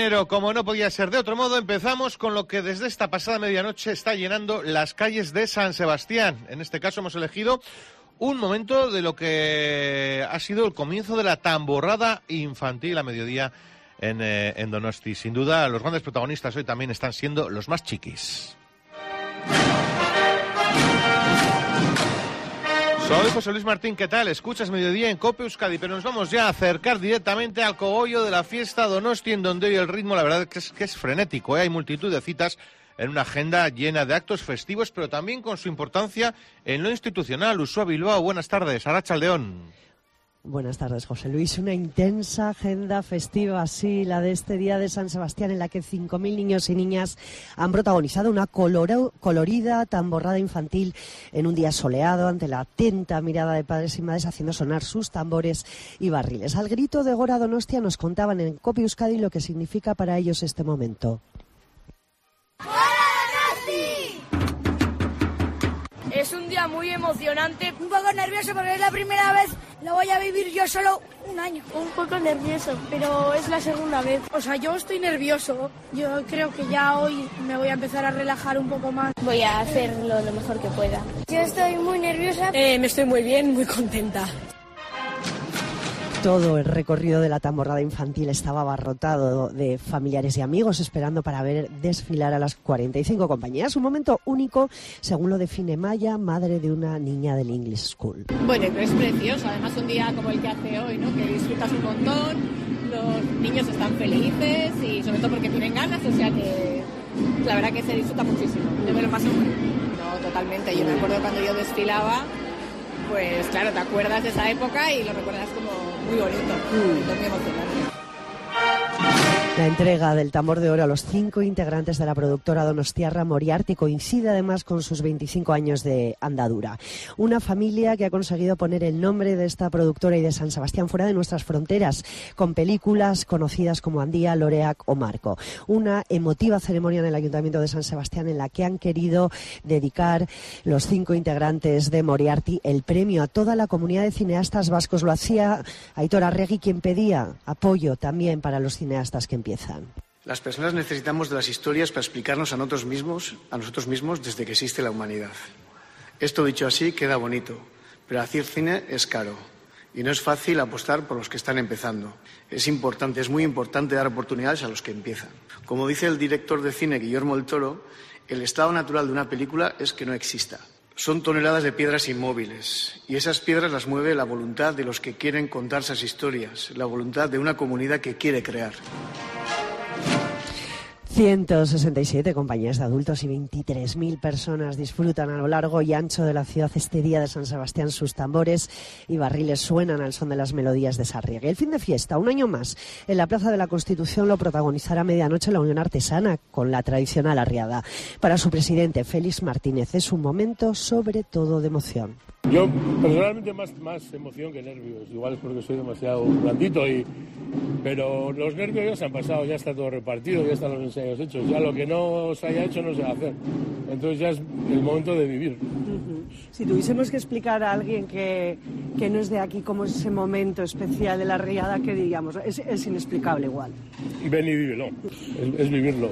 enero, como no podía ser de otro modo, empezamos con lo que desde esta pasada medianoche está llenando las calles de San Sebastián. En este caso hemos elegido un momento de lo que ha sido el comienzo de la tamborrada infantil a mediodía en Donosti. Sin duda, los grandes protagonistas hoy también están siendo los más chiquis. Soy José Luis Martín, ¿qué tal? Escuchas Mediodía en COPE Euskadi, pero nos vamos ya a acercar directamente al cogollo de la fiesta Donosti, en donde hoy el ritmo, la verdad, que es frenético, Hay multitud de citas en una agenda llena de actos festivos, pero también con su importancia en lo institucional. Uxue Bilbao, buenas tardes. Arratsaldeon. Buenas tardes, José Luis. Una intensa agenda festiva, así la de este día de San Sebastián, en la que 5.000 niños y niñas han protagonizado una colorida tamborrada infantil en un día soleado, ante la atenta mirada de padres y madres, haciendo sonar sus tambores y barriles. Al grito de Gora Donostia nos contaban en COPE Euskadi lo que significa para ellos este momento. Es un día muy emocionante, un poco nervioso porque es la primera vez, lo voy a vivir yo solo un año. Un poco nervioso, pero es la segunda vez. O sea, yo estoy nervioso, yo creo que ya hoy me voy a empezar a relajar un poco más. Voy a hacerlo lo mejor que pueda. Yo estoy muy nerviosa. Me estoy muy bien, muy contenta. Todo el recorrido de la tamborrada infantil estaba abarrotado de familiares y amigos esperando para ver desfilar a las 45 compañías. Un momento único, según lo define Maya, madre de una niña del English School. Bueno, es precioso. Además, un día como el que hace hoy, ¿no? Que disfrutas un montón, los niños están felices y sobre todo porque tienen ganas, o sea que la verdad que se disfruta muchísimo. Yo me lo paso muy bien. No, totalmente. Yo me acuerdo cuando yo desfilaba, pues claro, te acuerdas de esa época y lo recuerdas como muy bonito, muy emocionante. La entrega del tambor de oro a los 5 integrantes de la productora donostiarra Moriarty coincide además con sus 25 años de andadura. Una familia que ha conseguido poner el nombre de esta productora y de San Sebastián fuera de nuestras fronteras, con películas conocidas como Andía, Loreac o Marco. Una emotiva ceremonia en el Ayuntamiento de San Sebastián en la que han querido dedicar los 5 integrantes de Moriarty el premio a toda la comunidad de cineastas vascos. Lo hacía Aitor Arregui, quien pedía apoyo también para los cineastas que empiezan. Las personas necesitamos de las historias para explicarnos a nosotros mismos desde que existe la humanidad. Esto dicho así queda bonito, pero hacer cine es caro y no es fácil apostar por los que están empezando. Es muy importante dar oportunidades a los que empiezan. Como dice el director de cine Guillermo del Toro, el estado natural de una película es que no exista. Son toneladas de piedras inmóviles y esas piedras las mueve la voluntad de los que quieren contar esas historias, la voluntad de una comunidad que quiere crear. 167 compañías de adultos y 23.000 personas disfrutan a lo largo y ancho de la ciudad este día de San Sebastián. Sus tambores y barriles suenan al son de las melodías de Sarriegi. El fin de fiesta, un año más, en la Plaza de la Constitución lo protagonizará a medianoche la Unión Artesana con la tradicional arriada. Para su presidente, Félix Martínez, es un momento sobre todo de emoción. Yo personalmente más emoción que nervios, igual es porque soy demasiado blandito, pero los nervios ya se han pasado, ya está todo repartido, ya están los ensayos hechos, ya lo que no se haya hecho no se va a hacer, entonces ya es el momento de vivir. Si tuviésemos que explicar a alguien que no es de aquí cómo es ese momento especial de la riada, ¿qué diríamos? Es inexplicable igual. Ven y vívelo, es vivirlo.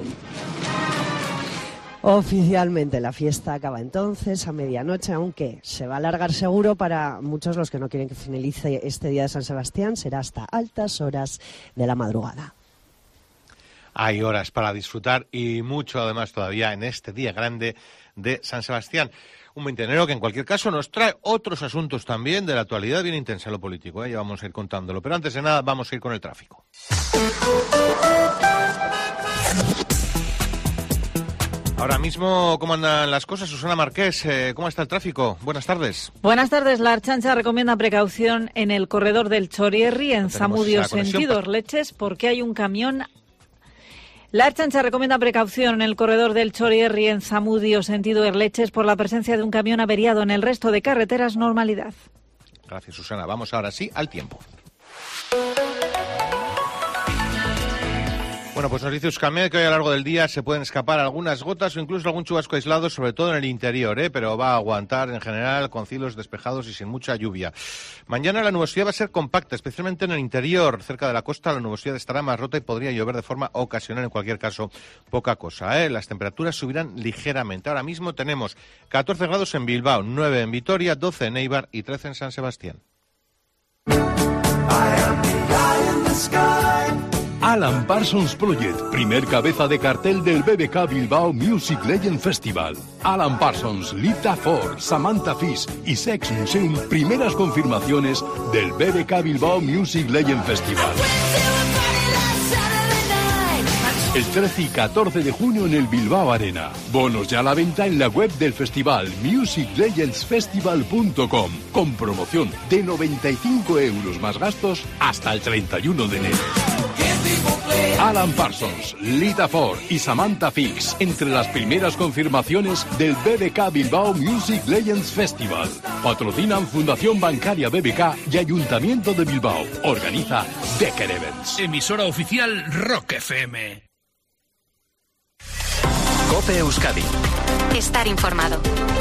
Oficialmente la fiesta acaba entonces a medianoche, aunque se va a alargar seguro para muchos los que no quieren que finalice este día de San Sebastián. Será hasta altas horas de la madrugada. Hay horas para disfrutar y mucho además todavía en este día grande de San Sebastián. Un 20 de enero que en cualquier caso nos trae otros asuntos también de la actualidad bien intensa en lo político, Ya vamos a ir contándolo. Pero antes de nada vamos a ir con el tráfico. Ahora mismo, ¿cómo andan las cosas? Susana Marqués, ¿cómo está el tráfico? Buenas tardes. Buenas tardes. La Ertzaintza recomienda precaución en el corredor del Chorierri, en Zamudio, sentido Orleches, porque hay un camión. La Ertzaintza recomienda precaución en el corredor del Chorierri, en Zamudio, sentido Erleches, por la presencia de un camión averiado. En el resto de carreteras, normalidad. Gracias, Susana. Vamos ahora sí al tiempo. Bueno, pues nos dice Euskalmet que hoy a lo largo del día se pueden escapar algunas gotas o incluso algún chubasco aislado, sobre todo en el interior, pero va a aguantar en general con cielos despejados y sin mucha lluvia. Mañana la nubosidad va a ser compacta, especialmente en el interior. Cerca de la costa la nubosidad estará más rota y podría llover de forma ocasional, en cualquier caso, poca cosa. Las temperaturas subirán ligeramente. Ahora mismo tenemos 14 grados en Bilbao, 9 en Vitoria, 12 en Eibar y 13 en San Sebastián. Alan Parsons Project, primer cabeza de cartel del BBK Bilbao Music Legend Festival. Alan Parsons, Lita Ford, Samantha Fish y Sex Museum, primeras confirmaciones del BBK Bilbao Music Legend Festival. El 13 y 14 de junio en el Bilbao Arena. Bonos ya a la venta en la web del festival musiclegendsfestival.com, con promoción de 95 euros más gastos hasta el 31 de enero. Alan Parsons, Lita Ford y Samantha Fix, entre las primeras confirmaciones del BBK Bilbao Music Legends Festival. Patrocinan Fundación Bancaria BBK y Ayuntamiento de Bilbao. Organiza Decker Events. Emisora oficial Rock FM. COPE Euskadi. Estar informado.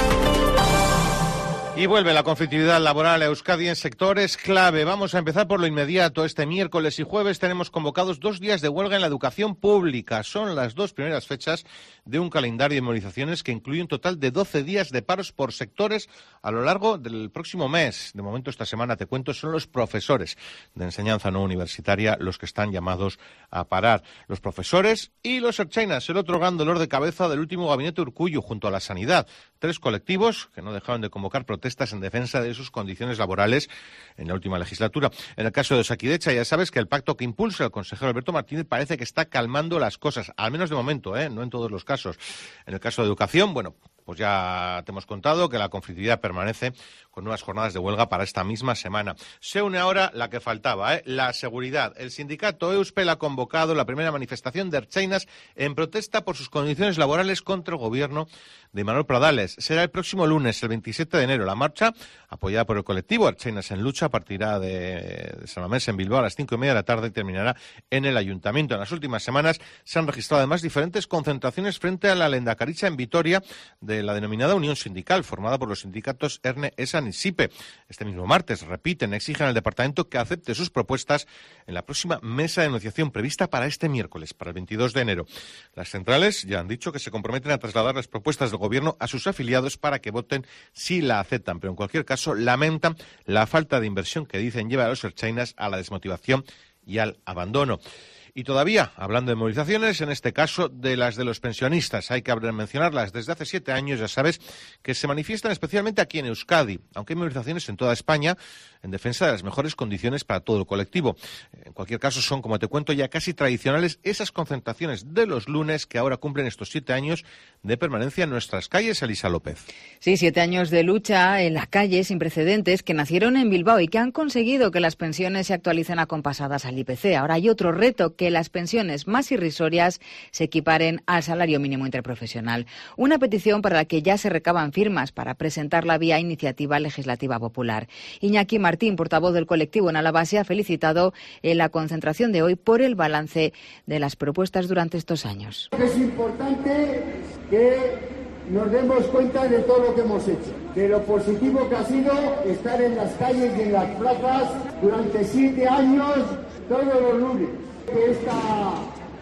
Y vuelve la conflictividad laboral a Euskadi en sectores clave. Vamos a empezar por lo inmediato. Este miércoles y jueves tenemos convocados 2 días de huelga en la educación pública. Son las 2 primeras fechas de un calendario de movilizaciones que incluye un total de 12 días de paros por sectores a lo largo del próximo mes. De momento, esta semana, te cuento, son los profesores de enseñanza no universitaria los que están llamados a parar. Los profesores y los ertzainas, el otro gran dolor de cabeza del último gabinete Urkullu, junto a la sanidad. 3 colectivos que no dejaron de convocar protestas en defensa de sus condiciones laborales en la última legislatura. En el caso de Osakidetza, ya sabes que el pacto que impulsa el consejero Alberto Martínez parece que está calmando las cosas, al menos de momento, no en todos los casos. En el caso de educación, bueno, pues ya te hemos contado que la conflictividad permanece con nuevas jornadas de huelga para esta misma semana. Se une ahora la que faltaba, la seguridad. El sindicato Euspel ha convocado la primera manifestación de ertzainas en protesta por sus condiciones laborales contra el gobierno de Manuel Pradales. Será el próximo lunes, el 27 de enero. La marcha, apoyada por el colectivo Ertzainas en Lucha, partirá de San Mamés en Bilbao a las 5:30 de la tarde y terminará en el Ayuntamiento. En las últimas semanas se han registrado además diferentes concentraciones frente a la Lehendakaritza en Vitoria de la denominada Unión Sindical, formada por los sindicatos ERNE, ESAN y SIPE. Este mismo martes exigen al departamento que acepte sus propuestas en la próxima mesa de negociación prevista para este miércoles, para el 22 de enero. Las centrales ya han dicho que se comprometen a trasladar las propuestas del gobierno a sus afiliados para que voten si la aceptan, pero en cualquier caso lamentan la falta de inversión que dicen lleva a los ertzainas a la desmotivación y al abandono. Y todavía, hablando de movilizaciones, en este caso de las de los pensionistas, hay que mencionarlas. Desde hace 7 años, ya sabes, que se manifiestan especialmente aquí en Euskadi, aunque hay movilizaciones en toda España en defensa de las mejores condiciones para todo el colectivo. En cualquier caso, son, como te cuento, ya casi tradicionales esas concentraciones de los lunes que ahora cumplen estos 7 años de permanencia en nuestras calles. Elisa López. Sí, 7 años de lucha en las calles sin precedentes que nacieron en Bilbao y que han conseguido que las pensiones se actualicen acompasadas al IPC. Ahora hay otro reto, que las pensiones más irrisorias se equiparen al salario mínimo interprofesional. Una petición para la que ya se recaban firmas para presentarla vía iniciativa legislativa popular. Iñaki Martín, portavoz del colectivo en Álava, se ha felicitado en la concentración de hoy por el balance de las propuestas durante estos años. Es importante que nos demos cuenta de todo lo que hemos hecho, de lo positivo que ha sido estar en las calles y en las plazas durante 7 años, todos los lunes. Que esta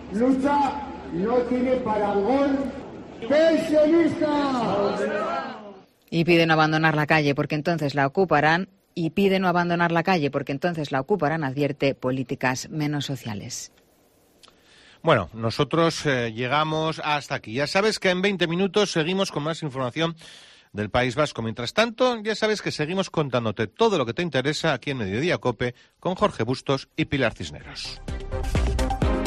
lucha no tiene parangón. ¡Pensionistas! Y piden no abandonar la calle porque entonces la ocuparán. Advierte Políticas Menos Sociales. Bueno, nosotros llegamos hasta aquí. Ya sabes que en 20 minutos seguimos con más información del País Vasco. Mientras tanto, ya sabes que seguimos contándote todo lo que te interesa aquí en Mediodía COPE con Jorge Bustos y Pilar Cisneros.